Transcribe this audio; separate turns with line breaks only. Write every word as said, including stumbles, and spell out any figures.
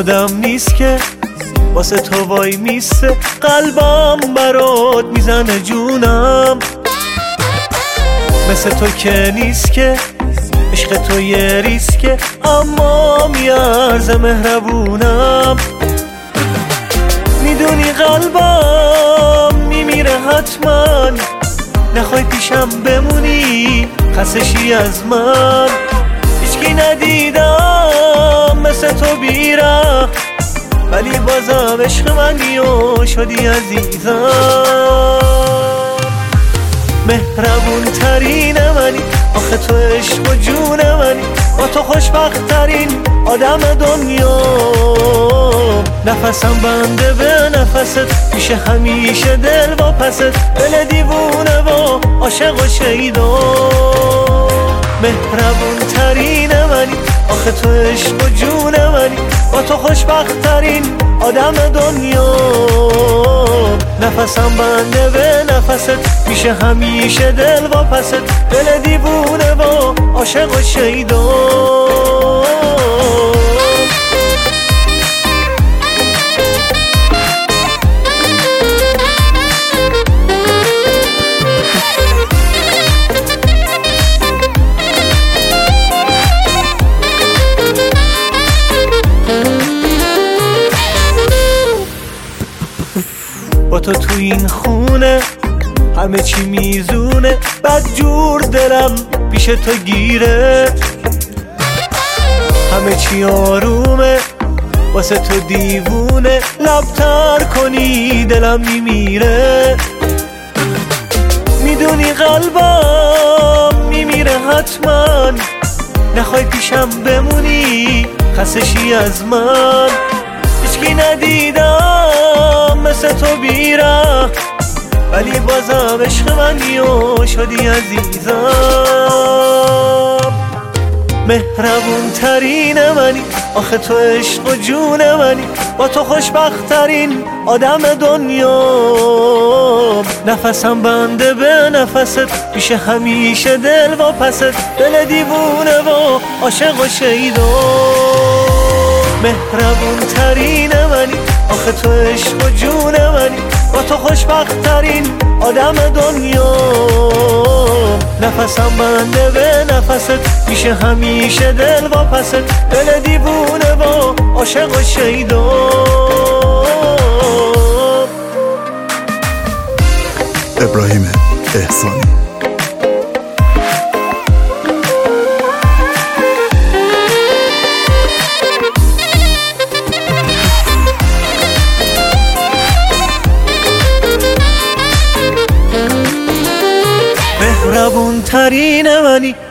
خودم نیست که واسه تو وای میسته، قلبم برات میزنه جونم. مثل تو که نیست که عشق تو یه ریسکه، اما میارزه مهربونم. میدونی قلبم میمیره حتما، نخوای پیشم بمونی خستشی از من. هیچکی ندیدم مثل تو بیره، ولی بازم عشق منی و شدی عزیزم. مهربون ترین منی، آخه تو عشق و جون منی، با تو خوشبخت ترین آدم دنیا. نفسم بنده به نفست، میشه همیشه دل با پست، دل دیوونه و عاشق و شیدا. مهربون ترین منی، آخه تو عشق و جون منی، با تو خوشبخت ترین آدم دنیا. نفسم بنده به نفست، میشه همیشه دل با پست، دل دیوونه و عاشق و شیدا. با تو تو این خونه همه چی میزونه، بد جور دلم پیش تو گیره. همه چی آرومه واسه تو دیوونه، لبتر کنی دلم میمیره. میدونی قلبم میمیره حتما، نخوای پیشم بمونی خستشی از من. هیچکی ندیدم مثل تو بیره، ولی بازم عشق منی و شدی عزیزم. مهربون ترین منی، آخه تو عشق و جون منی، با تو خوشبخت ترین آدم دنیا. نفسم بنده به نفست، میشه همیشه دل با پست، دل دیوونه و عاشق و شیدا. مهربون ترین منی، آخه تو عشق و جون منی، با تو خوشبخت ترین آدم دنیا. نفسم بنده به نفست، میشه همیشه دل با پست، دل دیوونه و عاشق و شیدا.
ابراهیم احسانی.
مهربون ترین منی،